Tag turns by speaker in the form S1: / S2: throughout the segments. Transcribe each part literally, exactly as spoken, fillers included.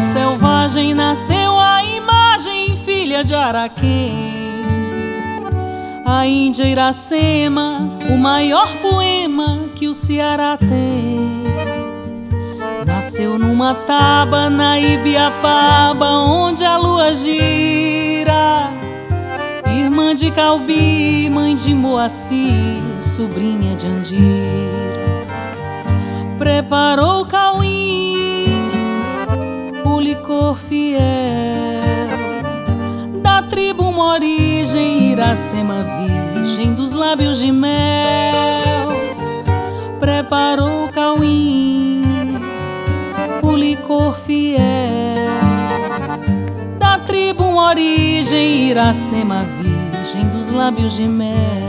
S1: selvagem nasceu a imagem, filha de Araquém. A Índia Iracema, o maior poema que o Ceará tem. Nasceu numa taba, na Ibiapaba, onde a lua gira. Irmã de Calbi, mãe de Moacir, sobrinha de Andira. Preparou o Cauim, o licor fiel, da tribo uma origem, Iracema virgem dos lábios de mel. Preparou o Cauim, o licor fiel, da tribo uma origem, Iracema virgem dos lábios de mel.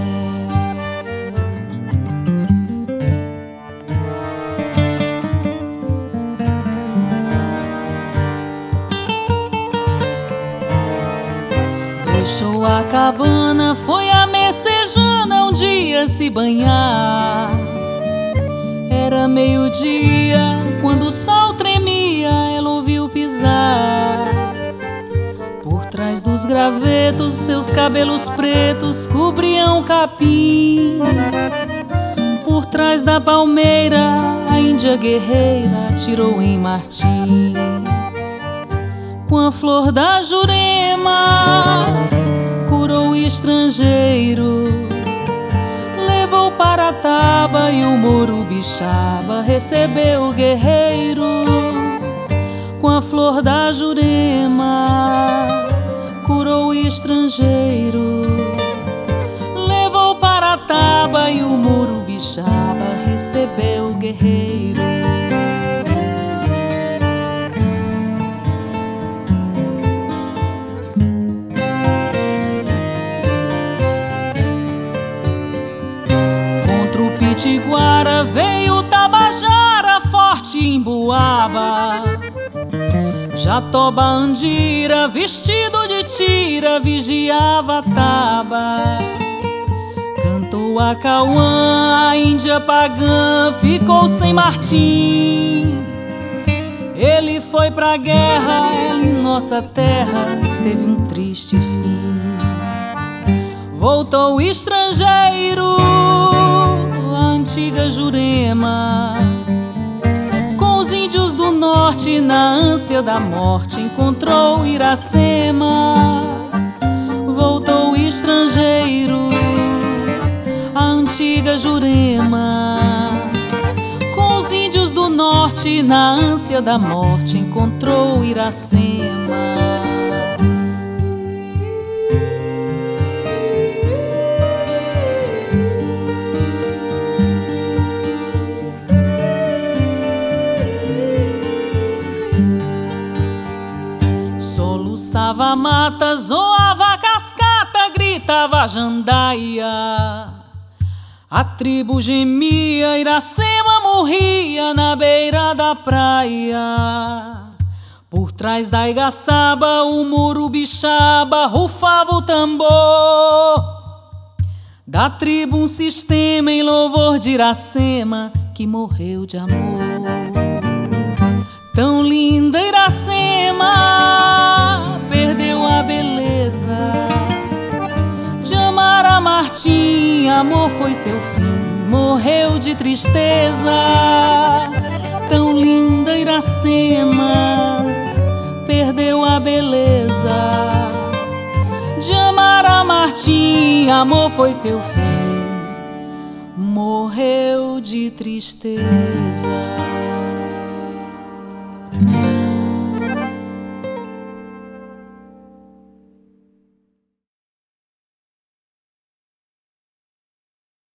S1: Deixou a cabana, foi a Messejana um dia se banhar. Era meio-dia, quando o sol tremia, ela ouviu pisar. Por trás dos gravetos, seus cabelos pretos cobriam o capim. Por trás da palmeira, a índia guerreira atirou em Martim. Com a flor da Jurema, curou o estrangeiro, levou para a taba e o Morubixaba recebeu o guerreiro. Com a flor da Jurema, curou o estrangeiro, levou para a taba e o Morubixaba recebeu o guerreiro. Pitiguara veio Tabajara, forte em Boaba. Jatoba Andira, vestido de tira, vigiava a taba. Cantou a Cauã, a índia pagã ficou sem Martim. Ele foi pra guerra, ela em nossa terra teve um triste fim. Voltou o estrangeiro, antiga Jurema, com os índios do norte, na ânsia da morte encontrou Iracema. Voltou o estrangeiro, a antiga Jurema, com os índios do norte, na ânsia da morte encontrou Iracema. Soluçava mata, zoava cascata, gritava jandaia. A tribo gemia, Iracema morria na beira da praia. Por trás da Igaçaba, o Morubixaba rufava o tambor. Da tribo um sistema em louvor de Iracema, que morreu de amor. Tão linda Iracema, perdeu a beleza de amar a Martim, amor foi seu fim, morreu de tristeza. Tão linda Iracema, perdeu a beleza de amar a Martim, amor foi seu fim, morreu de tristeza.